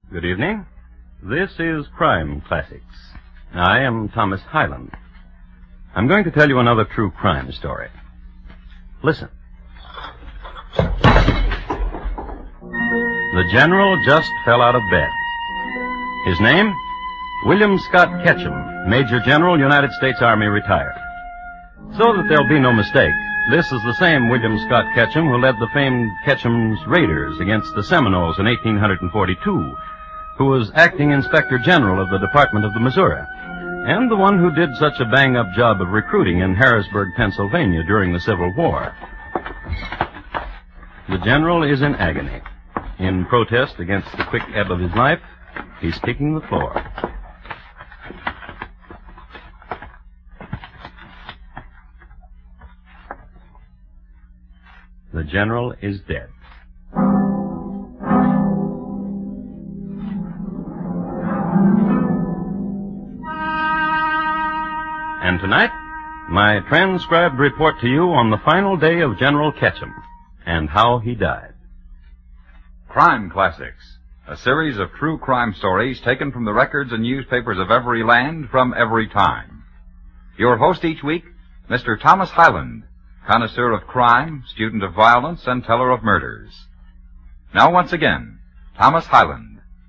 Good evening. This is Crime Classics. I am Thomas Hyland. I'm going to tell you another true crime story. Listen. The general just fell out of bed. His name? William Scott Ketchum, Major General, United States Army, retired. So that there'll be no mistake, this is the same William Scott Ketchum who led the famed Ketchum's Raiders against the Seminoles in 1842, who was acting Inspector General of the Department of the Missouri, and the one who did such a bang-up job of recruiting in Harrisburg, Pennsylvania during the Civil War. The general is in agony. In protest against the quick ebb of his life, he's kicking the floor. The general is dead. And tonight, my transcribed report to you on the final day of General Ketchum and how he died. Crime Classics, a series of true crime stories taken from the records and newspapers of every land from every time. Your host each week, Mr. Thomas Hyland, connoisseur of crime, student of violence, and teller of murders. Now once again, Thomas Hyland.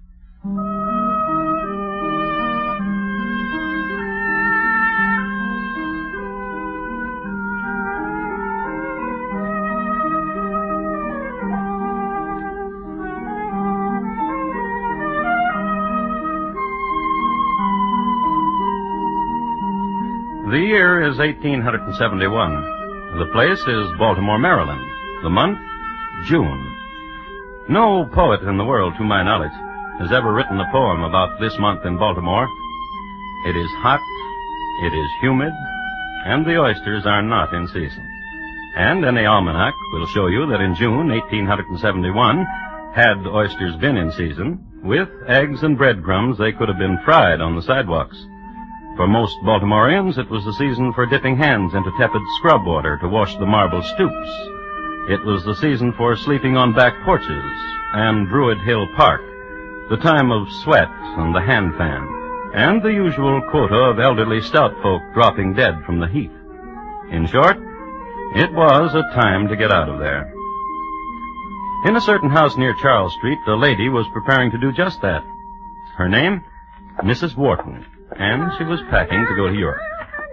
The year is 1871. The place is Baltimore, Maryland. The month, June. No poet in the world, to my knowledge, has ever written a poem about this month in Baltimore. It is hot, it is humid, and the oysters are not in season. And any almanac will show you that in June 1871, had oysters been in season, with eggs and breadcrumbs they could have been fried on the sidewalks. For most Baltimoreans, it was the season for dipping hands into tepid scrub water to wash the marble stoops. It was the season for sleeping on back porches and Druid Hill Park, the time of sweat and the hand fan, and the usual quota of elderly stout folk dropping dead from the heat. In short, it was a time to get out of there. In a certain house near Charles Street, a lady was preparing to do just that. Her name? Mrs. Wharton. And she was packing to go to Europe.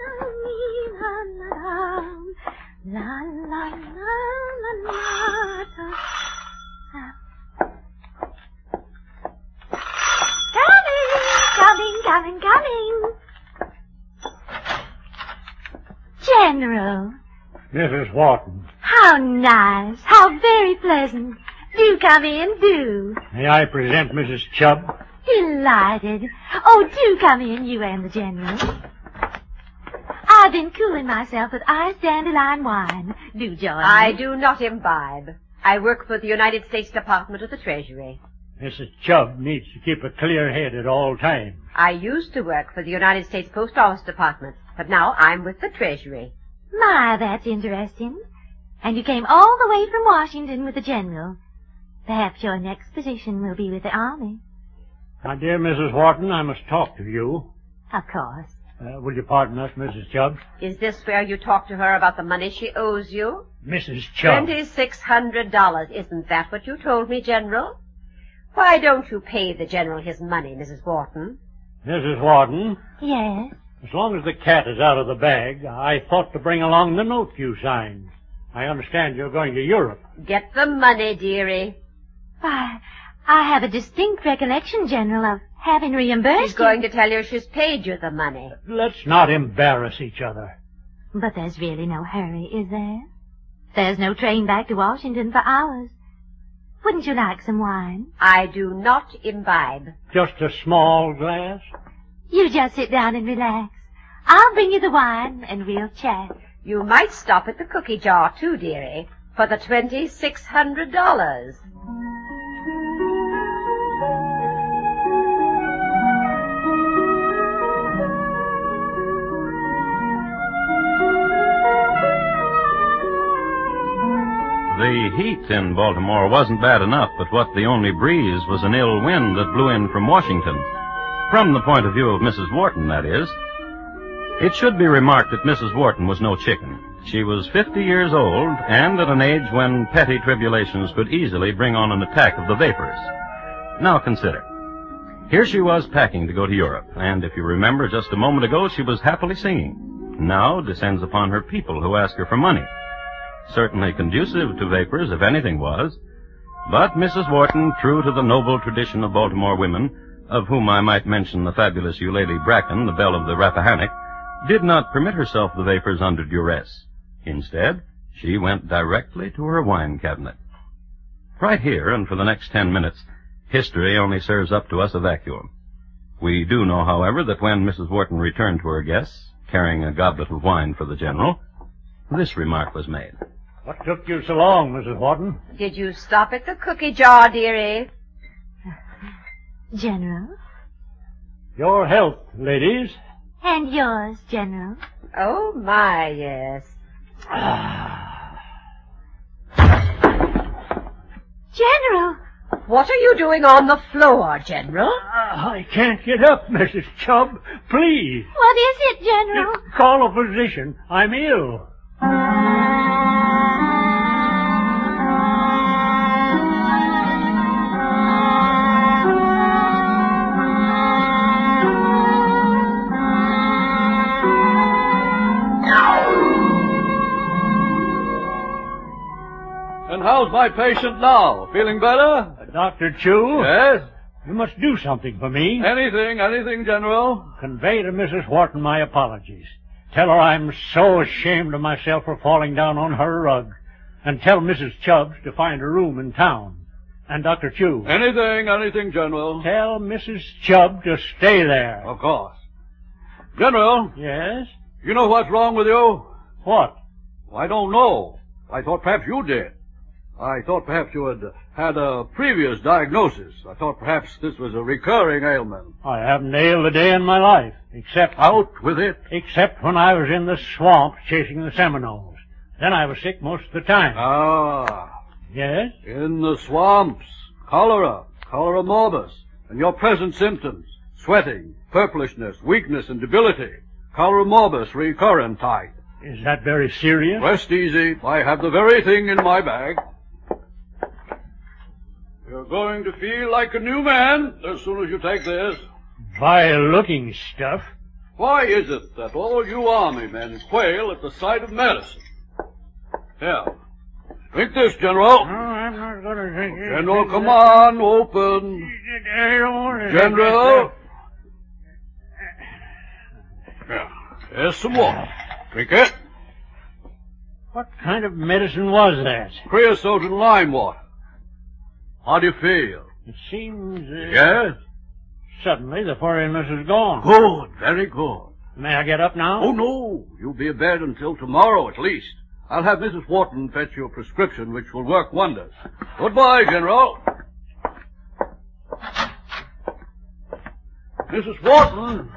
Coming. General. Mrs. Wharton. How nice. How very pleasant. Do come in, do. May I present Mrs. Chubb? Delighted. Oh, do come in, you and the General. I've been cooling myself with iced dandelion wine. Do join me. I do not imbibe. I work for the United States Department of the Treasury. Mrs. Chubb needs to keep a clear head at all times. I used to work for the United States Post Office Department, but now I'm with the Treasury. My, that's interesting. And you came all the way from Washington with the General. Perhaps your next position will be with the Army. My dear Mrs. Wharton, I must talk to you. Of course. Will you pardon us, Mrs. Chubb? Is this where you talk to her about the money she owes you? Mrs. Chubb. $2,600. Isn't that what you told me, General? Why don't you pay the General his money, Mrs. Wharton? Mrs. Wharton? Yes? As long as the cat is out of the bag, I thought to bring along the note you signed. I understand you're going to Europe. Get the money, dearie. Why, I have a distinct recollection, General, of having reimbursed She's going to tell you she's paid you the money. Let's not embarrass each other. But there's really no hurry, is there? There's no train back to Washington for hours. Wouldn't you like some wine? I do not imbibe. Just a small glass? You just sit down and relax. I'll bring you the wine, and we'll chat. You might stop at the cookie jar, too, dearie, for the $2,600. The the heat in Baltimore wasn't bad enough, but what the only breeze was an ill wind that blew in from Washington. From the point of view of Mrs. Wharton, that is. It should be remarked that Mrs. Wharton was no chicken. She was 50 years old, and at an age when petty tribulations could easily bring on an attack of the vapors. Now consider. Here she was packing to go to Europe, and if you remember just a moment ago, she was happily singing. Now descends upon her people who ask her for money. Certainly conducive to vapors, if anything was. But Mrs. Wharton, true to the noble tradition of Baltimore women, of whom I might mention the fabulous Eulalie Bracken, the belle of the Rappahannock, did not permit herself the vapors under duress. Instead, she went directly to her wine cabinet. Right here, and for the next 10 minutes, history only serves up to us a vacuum. We do know, however, that when Mrs. Wharton returned to her guests, carrying a goblet of wine for the General, this remark was made. What took you so long, Mrs. Wharton? Did you stop at the cookie jar, dearie? General? Your health, ladies. And yours, General. Oh, my, yes. General! What are you doing on the floor, General? I can't get up, Mrs. Chubb. Please. What is it, General? Call a physician. I'm ill. And how's my patient now? Feeling better? Dr. Chu? Yes? You must do something for me. Anything, General? Convey to Mrs. Wharton my apologies. Tell her I'm so ashamed of myself for falling down on her rug. And tell Mrs. Chubbs to find a room in town. And Dr. Chu. Anything, General. Tell Mrs. Chubb to stay there. Of course. General, Yes? you know what's wrong with you? What? I don't know. I thought perhaps you did. I thought perhaps you had a previous diagnosis. I thought perhaps this was a recurring ailment. I haven't ailed a day in my life, except... Out with it. Except when I was in the swamp chasing the Seminoles. Then I was sick most of the time. Ah. Yes? In the swamps. Cholera morbus, and your present symptoms. Sweating, purplishness, weakness, and debility. Cholera morbus recurrent type. Is that very serious? Rest easy. I have the very thing in my bag. You're going to feel like a new man as soon as you take this. Vile-looking stuff. Why is it that all you army men quail at the sight of medicine? Here. Drink this, General. No, I'm not going to drink it. General, come on, open. I don't want to General. Here. Here's some water. Drink it. What kind of medicine was that? Creosote and lime water. How do you feel? It seems... Yes? Suddenly the foreignness is gone. Good, very good. May I get up now? Oh, no. You'll be in bed until tomorrow at least. I'll have Mrs. Wharton fetch you a prescription which will work wonders. Goodbye, General. Mrs. Wharton.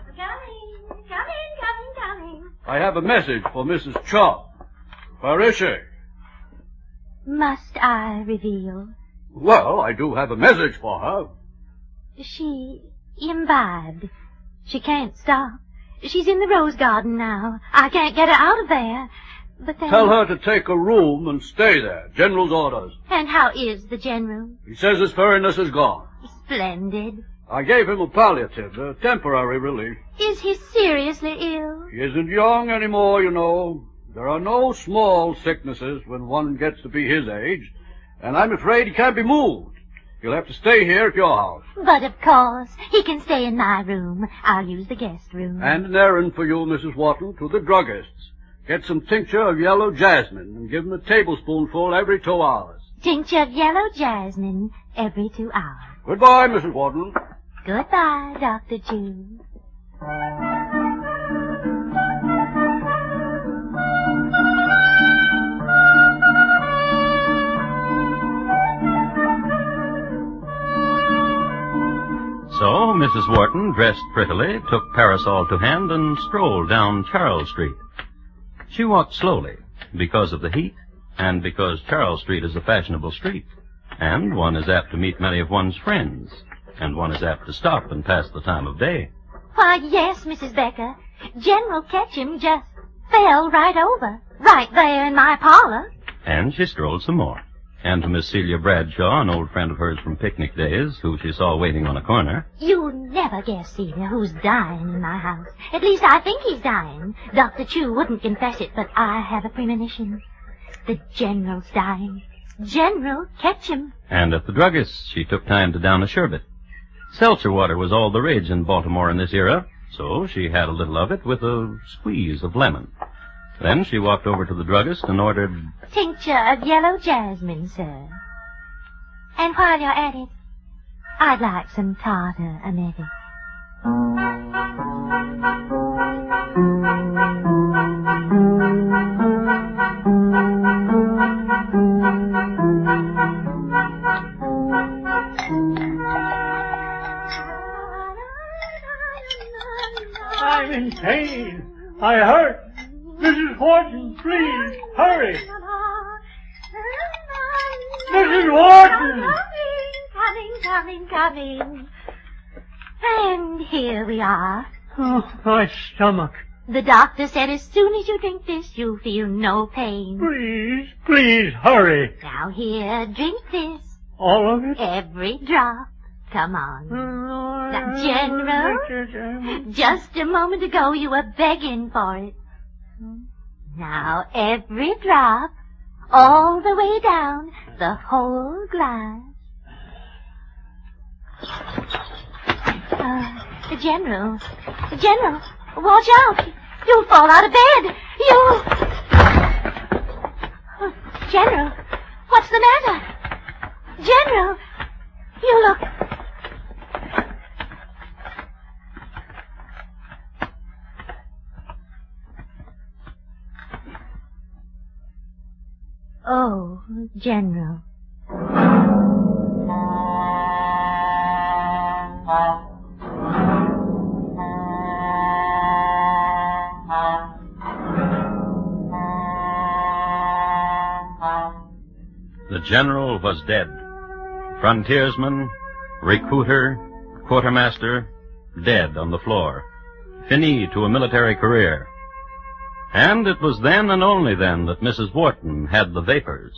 Coming. I have a message for Mrs. Chubb. Where is she? Must I reveal? Well, I do have a message for her. She imbibed. She can't stop. She's in the rose garden now. I can't get her out of there. But then... Tell her to take a room and stay there. General's orders. And how is the General? He says his furriness is gone. Splendid. I gave him a palliative, a temporary relief. Is he seriously ill? He isn't young anymore, you know. There are no small sicknesses when one gets to be his age, and I'm afraid he can't be moved. He'll have to stay here at your house. But of course, he can stay in my room. I'll use the guest room. And an errand for you, Mrs. Wharton, to the druggist's. Get some tincture of yellow jasmine and give him a tablespoonful every 2 hours. Tincture of yellow jasmine every 2 hours. Goodbye, Mrs. Wharton. Goodbye, Dr. Chu. So, Mrs. Wharton, dressed prettily, took parasol to hand and strolled down Charles Street. She walked slowly because of the heat and because Charles Street is a fashionable street, and one is apt to meet many of one's friends, and one is apt to stop and pass the time of day. Why, yes, Mrs. Becker. General Ketchum just fell right over, right there in my parlor. And she strolled some more. And to Miss Celia Bradshaw, an old friend of hers from picnic days, who she saw waiting on a corner. You'll never guess, Celia, who's dying in my house. At least I think he's dying. Dr. Chu wouldn't confess it, but I have a premonition. The General's dying. General Ketchum. And at the druggist's, she took time to down a sherbet. Seltzer water was all the rage in Baltimore in this era, so she had a little of it with a squeeze of lemon. Then she walked over to the druggist and ordered... Tincture of yellow jasmine, sir. And while you're at it, I'd like some tartar emetic. I'm in pain. I hurt. Mrs. Wharton, please, hurry. Mrs. Wharton! Coming. And here we are. Oh, my stomach. The doctor said as soon as you drink this, you'll feel no pain. Please, hurry. Now here, drink this. All of it? Every drop. Come on. Now, General, just a moment ago you were begging for it. Now, every drop, all the way down, the whole glass. General, watch out. You'll fall out of bed. General, what's the matter? General, you look... Oh, General. The general was dead. Frontiersman, recruiter, quartermaster, dead on the floor. Fini to a military career. And it was then and only then that Mrs. Wharton had the vapors.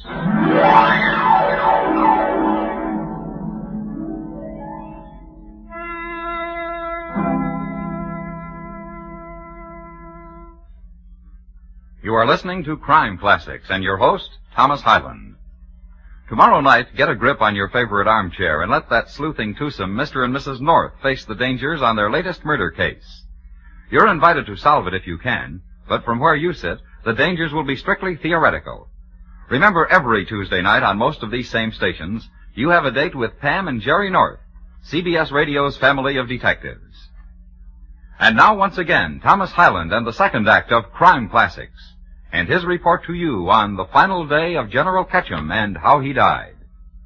You are listening to Crime Classics and your host, Thomas Hyland. Tomorrow night, get a grip on your favorite armchair and let that sleuthing twosome, Mr. and Mrs. North, face the dangers on their latest murder case. You're invited to solve it if you can, but from where you sit, the dangers will be strictly theoretical. Remember, every Tuesday night on most of these same stations, you have a date with Pam and Jerry North, CBS Radio's family of detectives. And now, once again, Thomas Hyland and the second act of Crime Classics, and his report to you on the final day of General Ketchum and how he died.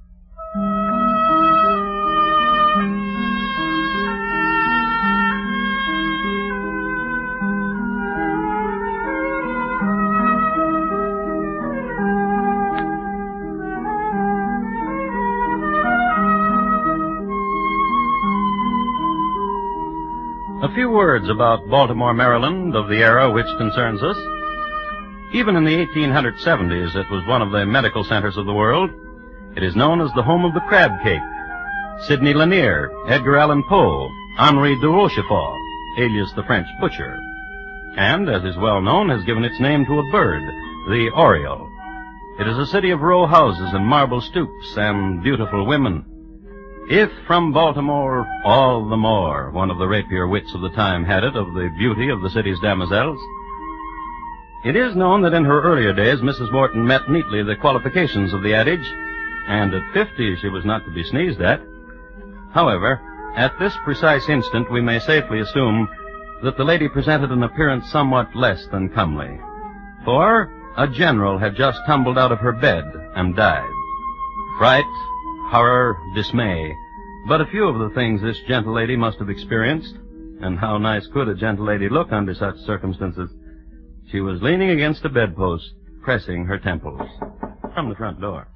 A few words about Baltimore, Maryland, of the era which concerns us. Even in the 1870s, it was one of the medical centers of the world. It is known as the home of the crab cake. Sidney Lanier, Edgar Allan Poe, Henri de Rochefort, alias the French butcher. And, as is well known, has given its name to a bird, the oriole. It is a city of row houses and marble stoops and beautiful women. If from Baltimore, all the more, one of the rapier wits of the time had it of the beauty of the city's damoiselles. It is known that in her earlier days, Mrs. Wharton met neatly the qualifications of the adage, and at 50 she was not to be sneezed at. However, at this precise instant, we may safely assume that the lady presented an appearance somewhat less than comely. For a general had just tumbled out of her bed and died. Fright, horror, dismay, but a few of the things this gentle lady must have experienced. And how nice could a gentle lady look under such circumstances? She was leaning against a bedpost, pressing her temples. from the front door.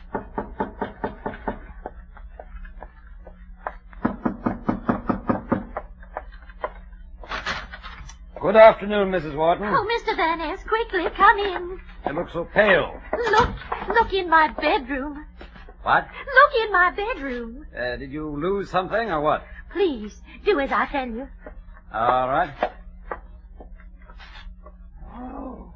Good afternoon, Mrs. Wharton. Oh, Mr. Van Ness, quickly, come in. You look so pale. Look in my bedroom. What? Look in my bedroom. Did you lose something or what? Please, do as I tell you. All right. Oh.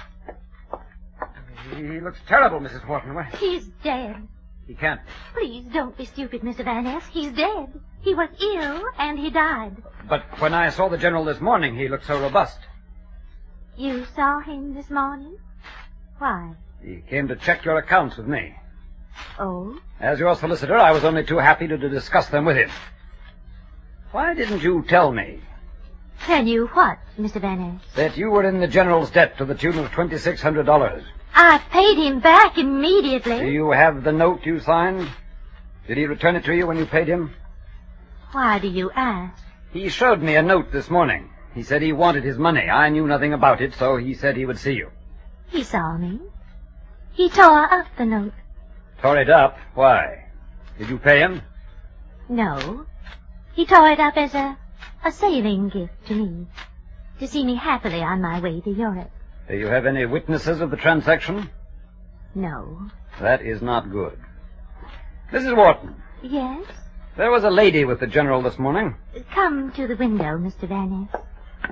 He looks terrible, Mrs. Wharton. Why? He's dead. He can't. Please don't be stupid, Mr. Van Ness. He's dead. He was ill, and he died. But when I saw the general this morning, he looked so robust. You saw him this morning? Why? He came to check your accounts with me. Oh? As your solicitor, I was only too happy to discuss them with him. Why didn't you tell me Tell you what, Mr. Van Ness? that you were in the general's debt to the tune of $2,600? I paid him back Do immediately. you have the note you signed? Did he return it to you when you paid him? Why do you ask? He showed me a note this morning. He said he wanted his money. I knew nothing about it, so he said he would see you. He saw me. He tore up the note. Tore it up? Why? Did you pay him? No. He tore it up as a sailing gift to me. To see me happily on my way to Europe. Do you have any witnesses of the transaction? No. That is not good. Mrs. Wharton, Yes? there was a lady with the general this morning. Come to the window, Mr. Van Ness.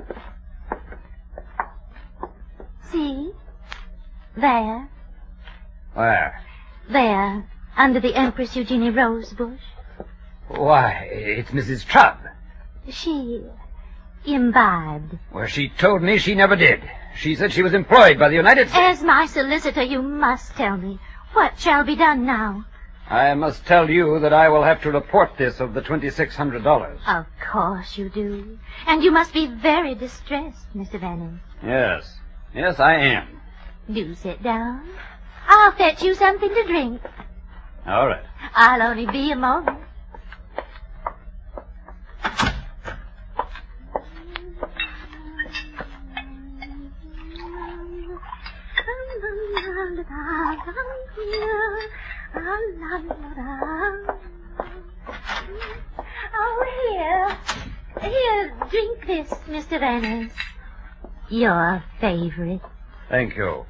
See? There. Where? There. Under the Empress Eugenie rose bush. Why, it's Mrs. Chubb. She imbibed. Well, she told me she never did. She said she was employed by the United States. As my solicitor, you must tell me. What shall be done now? I must tell you that I will have to report this of the $2,600. Of course you do. And you must be very distressed, Mr. Van Ness. Yes. Yes, I am. Do sit down. I'll fetch you something to drink. All right. I'll only be a moment. Oh, here, drink this, Mr. Van Ness. Your favorite. Thank you.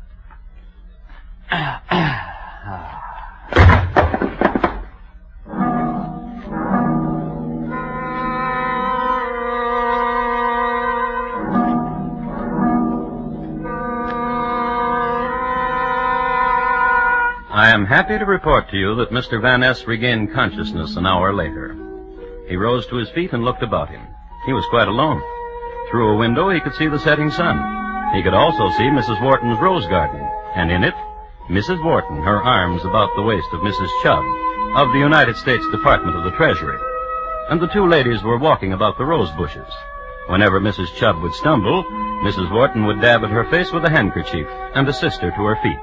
I am happy to report to you that Mr. Van Ness regained consciousness an hour later. He rose to his feet and looked about him. He was quite alone. Through a window he could see the setting sun. He could also see Mrs. Wharton's rose garden, and in it, Mrs. Wharton, her arms about the waist of Mrs. Chubb, of the United States Department of the Treasury. And the two ladies were walking about the rose bushes. Whenever Mrs. Chubb would stumble, Mrs. Wharton would dab at her face with a handkerchief and assist her to her feet.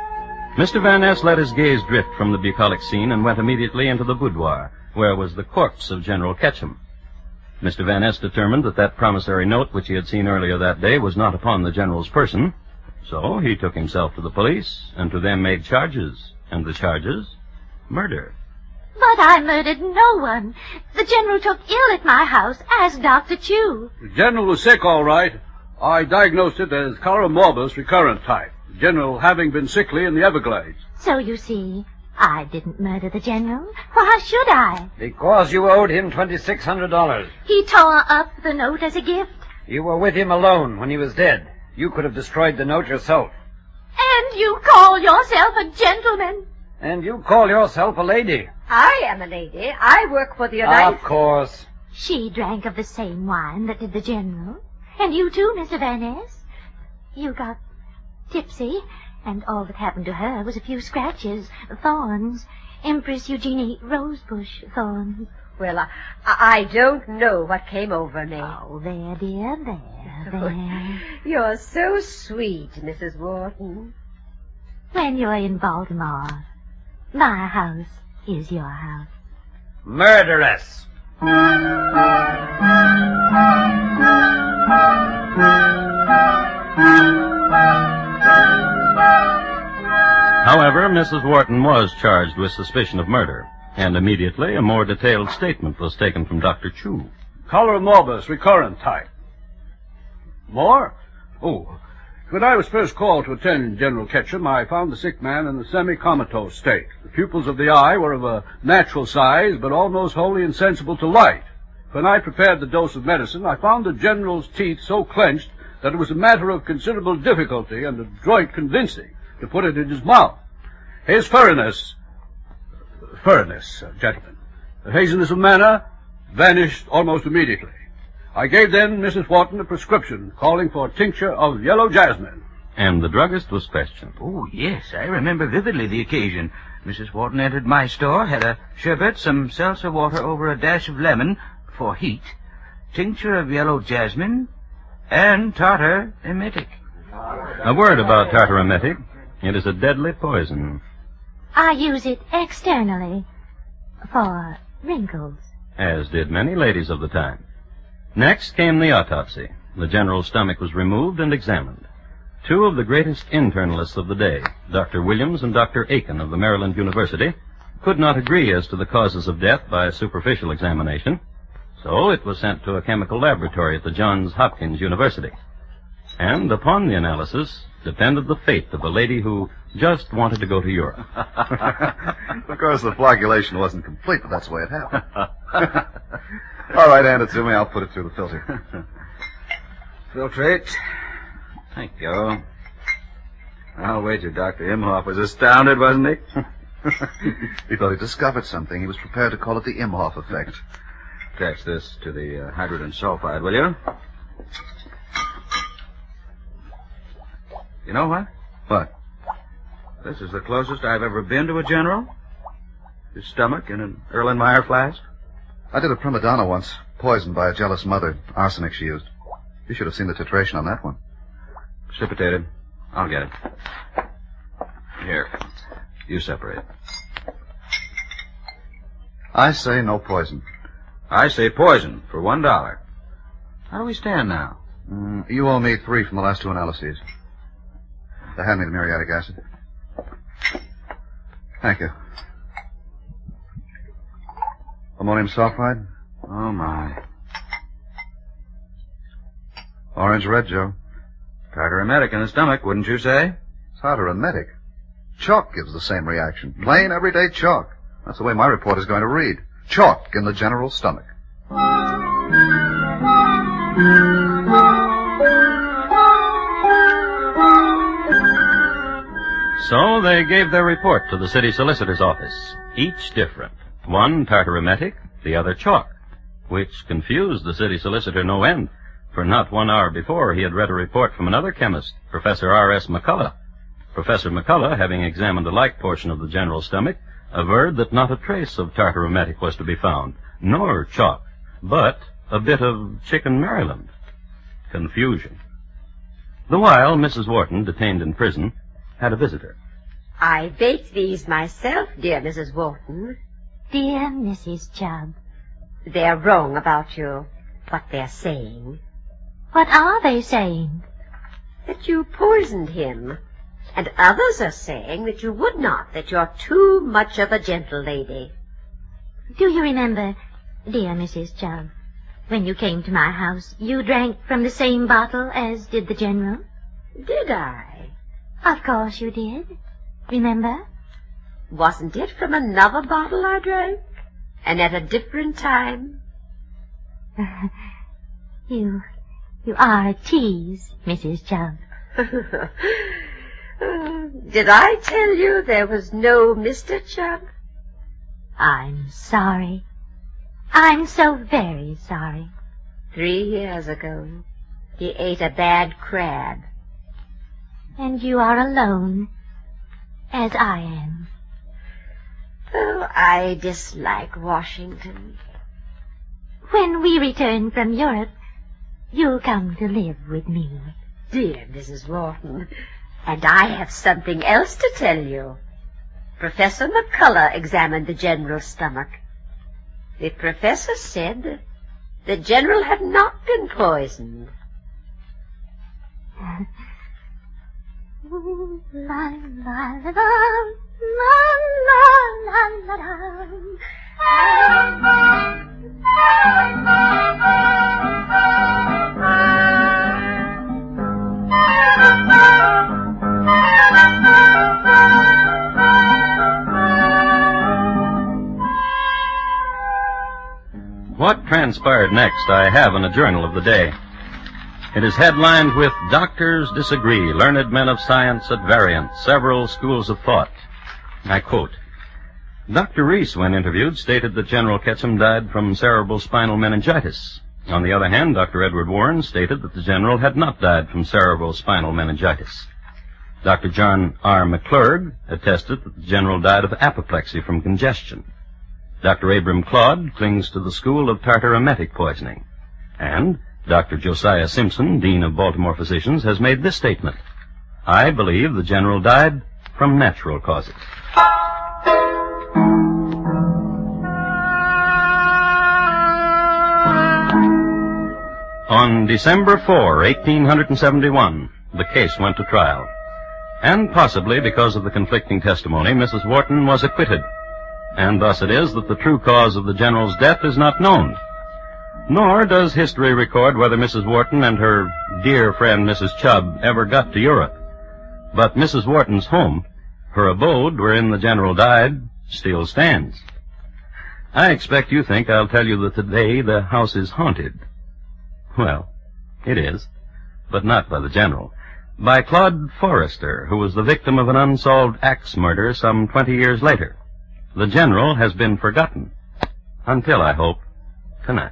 Mr. Van Ness let his gaze drift from the bucolic scene and went immediately into the boudoir, where was the corpse of General Ketchum. Mr. Van Ness determined that that promissory note which he had seen earlier that day was not upon the general's person, so he took himself to the police, and to them made charges, and the charges, murder. But I murdered no one. The general took ill at my house. Ask Dr. Chu. The general was sick, all right. I diagnosed it as cholera morbus recurrent type. The general having been sickly in the Everglades. So you see, I didn't murder the general. Why should I? Because you owed him $2,600. He tore up the note as a gift. You were with him alone when he was dead. You could have destroyed the note yourself. And you call yourself a gentleman? And you call yourself a lady. I am a lady. I work for the United Of course. She drank of the same wine that did the general. And you too, Mr. Van Ness. You got tipsy, and all that happened to her was a few scratches, thorns, Empress Eugenie rosebush thorns. Well, I don't know what came over me. Oh, there, dear, there. You're so sweet, Mrs. Wharton. When you're in Baltimore, my house is your house. Murderess. However, Mrs. Wharton was charged with suspicion of murder, and immediately a more detailed statement was taken from Dr. Chu. Cholera morbus, recurrent type. More? Oh, when I was first called to attend General Ketchum, I found the sick man in a semi-comatose state. The pupils of the eye were of a natural size, but almost wholly insensible to light. When I prepared the dose of medicine, I found the General's teeth so clenched that it was a matter of considerable difficulty and adroit convincing to put it in his mouth. His furriness, gentlemen, the haziness of manner vanished almost immediately. I gave then Mrs. Wharton a prescription calling for a tincture of yellow jasmine. And the druggist was questioned. Oh, yes, I remember vividly the occasion. Mrs. Wharton entered my store, had a sherbet, some seltzer water over a dash of lemon for heat, tincture of yellow jasmine, and tartar emetic. A word about tartar emetic. It is a deadly poison. I use it externally for wrinkles. As did many ladies of the time. Next came the autopsy. The general's stomach was removed and examined. Two of the greatest internalists of the day, Dr. Williams and Dr. Aiken of the Maryland University, could not agree as to the causes of death by a superficial examination, so it was sent to a chemical laboratory at the Johns Hopkins University. And upon the analysis depended the fate of a lady who just wanted to go to Europe. Of course, the flagellation wasn't complete, but that's the way it happened. All right, hand it to me. I'll put it through the filter. Filtrate. Thank you. I'll wager Dr. Imhoff was astounded, wasn't he? He thought he discovered something. He was prepared to call it the Imhoff effect. Attach this to the hydrogen sulfide, will you? You know what? What? This is the closest I've ever been to a general. His stomach in an Erlenmeyer flask. I did a prima donna once, poisoned by a jealous mother. Arsenic she used. You should have seen the titration on that one. Precipitated. I'll get it. Here. You separate. I say no poison. I say poison for $1. How do we stand now? You owe me 3 from the last 2 analyses. Hand me the muriatic acid. Thank you. Ammonium sulfide? Oh, my. Orange red, Joe. Tartar emetic in the stomach, wouldn't you say? Tartar emetic? Chalk gives the same reaction. Plain, everyday chalk. That's the way my report is going to read. Chalk in the general's stomach. So they gave their report to the city solicitor's office, each different. One tartar emetic, the other chalk, which confused the city solicitor no end, for not 1 hour before he had read a report from another chemist, Professor R.S. McCullough. Professor McCullough, having examined a like portion of the general's stomach, averred that not a trace of tartar emetic was to be found, nor chalk, but a bit of chicken Maryland. Confusion. The while, Mrs. Wharton, detained in prison, had a visitor. I baked these myself, dear Mrs. Wharton. Dear Mrs. Chubb. They're wrong about you, what they're saying. What are they saying? That you poisoned him. And others are saying that you would not, that you're too much of a gentle lady. Do you remember, dear Mrs. Chubb, when you came to my house, you drank from the same bottle as did the general? Did I? Of course you did. Remember? Wasn't it from another bottle I drank? And at a different time? You are a tease, Mrs. Chubb. Did I tell you there was no Mr. Chubb? I'm sorry. I'm so very sorry. 3 years ago, he ate a bad crab. And you are alone, as I am. Oh, I dislike Washington. When we return from Europe, you'll come to live with me. Dear Mrs. Wharton, and I have something else to tell you. Professor McCullough examined the general's stomach. The professor said the general had not been poisoned. La la la la la la la What transpired next I have in a journal of the day. It is headlined with Doctors Disagree, Learned Men of Science at Variance, Several Schools of Thought. I quote, Dr. Reese, when interviewed, stated that General Ketchum died from cerebral spinal meningitis. On the other hand, Dr. Edward Warren stated that the general had not died from cerebral spinal meningitis. Dr. John R. McClurg attested that the general died of apoplexy from congestion. Dr. Abram Claude clings to the school of tartaremetic poisoning. And Dr. Josiah Simpson, Dean of Baltimore Physicians, has made this statement. I believe the general died from natural causes. On December 4, 1871, the case went to trial. And possibly because of the conflicting testimony, Mrs. Wharton was acquitted. And thus it is that the true cause of the general's death is not known. Nor does history record whether Mrs. Wharton and her dear friend Mrs. Chubb ever got to Europe. But Mrs. Wharton's home, her abode wherein the general died, still stands. I expect you think I'll tell you that today the house is haunted. Well, it is, but not by the general. By Claude Forrester, who was the victim of an unsolved axe murder some 20 years later. The general has been forgotten. Until, I hope, tonight.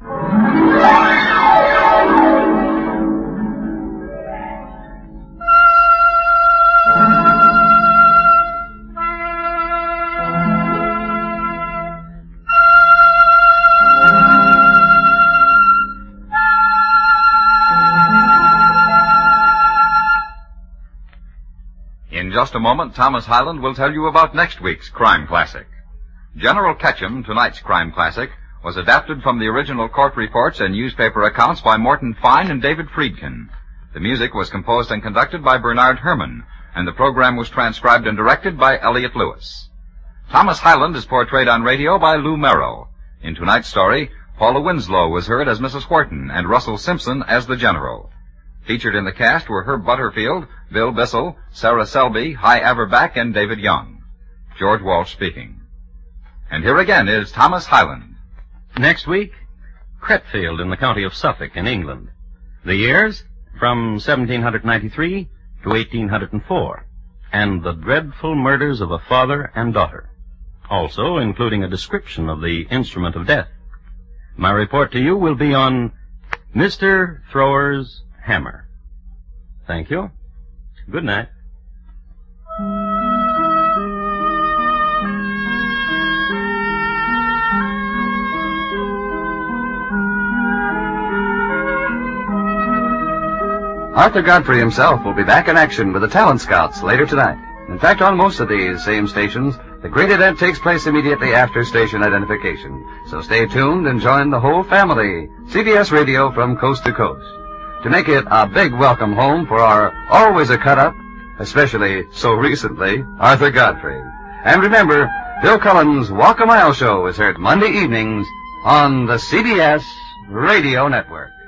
In just a moment, Thomas Hyland will tell you about next week's Crime Classic. General Ketchum, tonight's Crime Classic, was adapted from the original court reports and newspaper accounts by Morton Fine and David Friedkin. The music was composed and conducted by Bernard Herrmann, and the program was transcribed and directed by Elliott Lewis. Thomas Hyland is portrayed on radio by Lou Merrill. In tonight's story, Paula Winslow was heard as Mrs. Wharton and Russell Simpson as the General. Featured in the cast were Herb Butterfield, Bill Bissell, Sarah Selby, Hy Averback, and David Young. George Walsh speaking. And here again is Thomas Hyland. Next week, Cretfield in the county of Suffolk in England. The years from 1793 to 1804, and the dreadful murders of a father and daughter, also including a description of the instrument of death. My report to you will be on Mr. Thrower's hammer. Thank you. Good night. Arthur Godfrey himself will be back in action with the Talent Scouts later tonight. In fact, on most of these same stations, the great event takes place immediately after station identification. So stay tuned and join the whole family. CBS Radio from coast to coast. To make it a big welcome home for our always a cut-up, especially so recently, Arthur Godfrey. And remember, Bill Cullen's Walk a Mile show is heard Monday evenings on the CBS Radio Network.